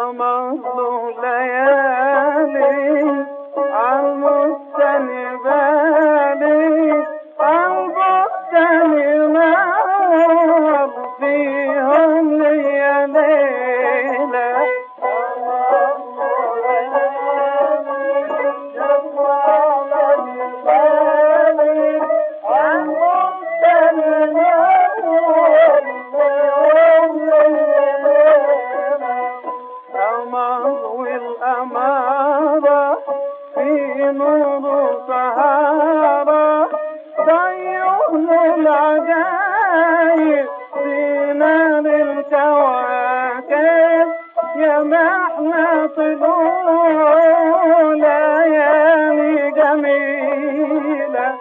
مظلوم ليالي عالمستني بالي عالمستني نار فيهم ليا ليلة والأمارة في نور سهارة ضيعوا العجايب في نار الكواكب يا محلى طلوع ليالي جميلة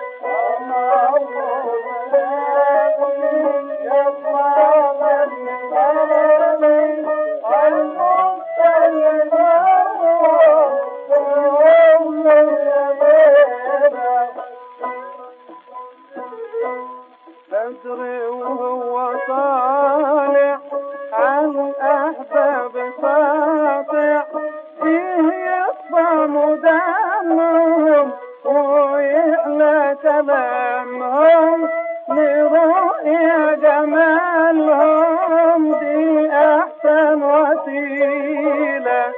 بدري وهو طالع عن الأحباب ساطع فيه يصفى مدامهم ويحلى كلامهم لرؤيا جمالهم دي أحسن وسيلة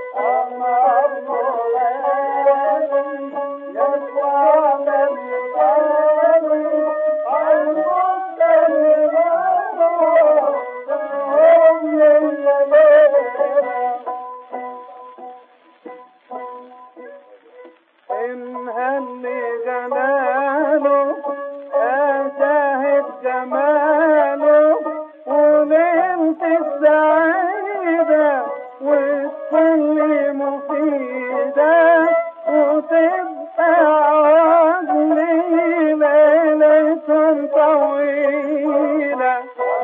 إن هني جلاله أشاهد جماله وليلة السعيدة وتكون مفيدة وتبقى عوضني ليلة طويلة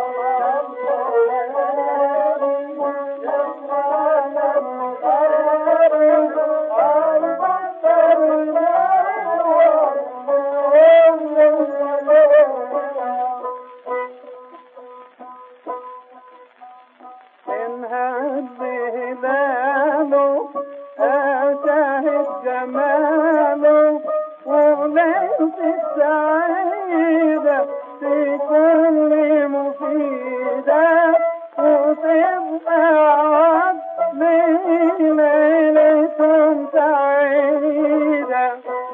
إن هذه هلاله أشاهد جماله وليلة السعيدة في كل مفيدة وتبقى عوض ليلة سعيدة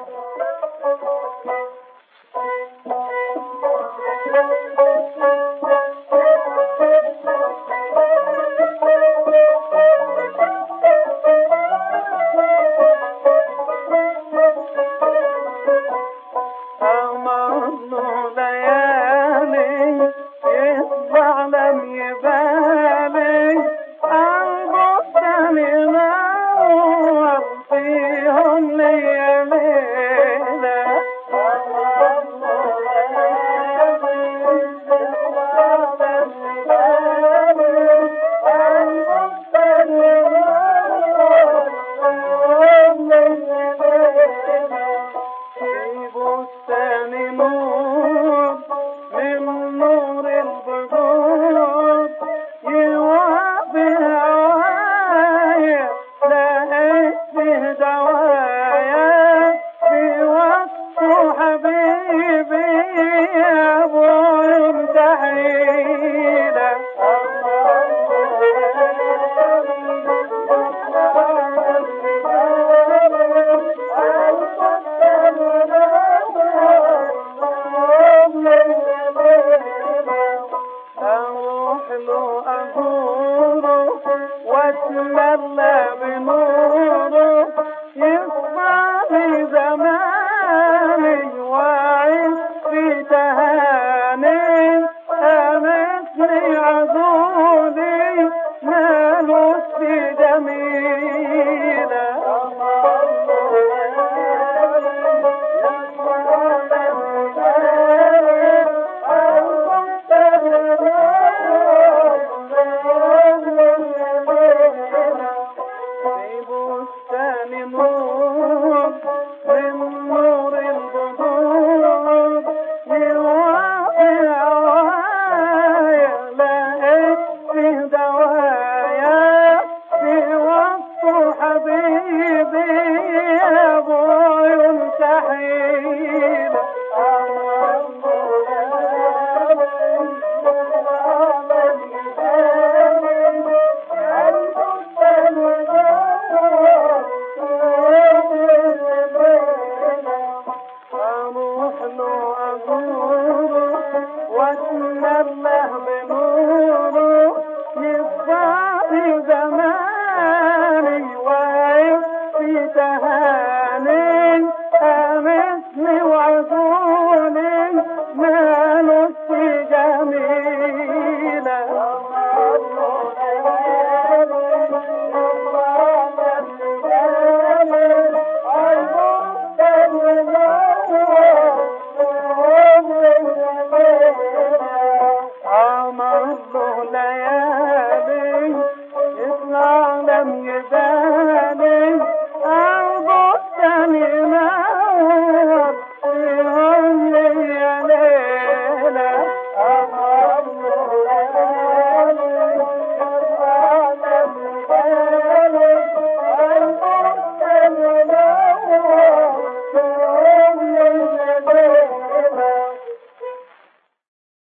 مظلوم ليالي يصبح لم يبالي عالبستان نور فيهم ليا ليلة بستان نور من نور البدور يوافي هوايا لقيت فيه دوايا في وصفه حبيبي يا ابوي مستحيلة أروح له أزوره واتملى بنوره يصفى لي زماني وأعيش في تهاني أمسني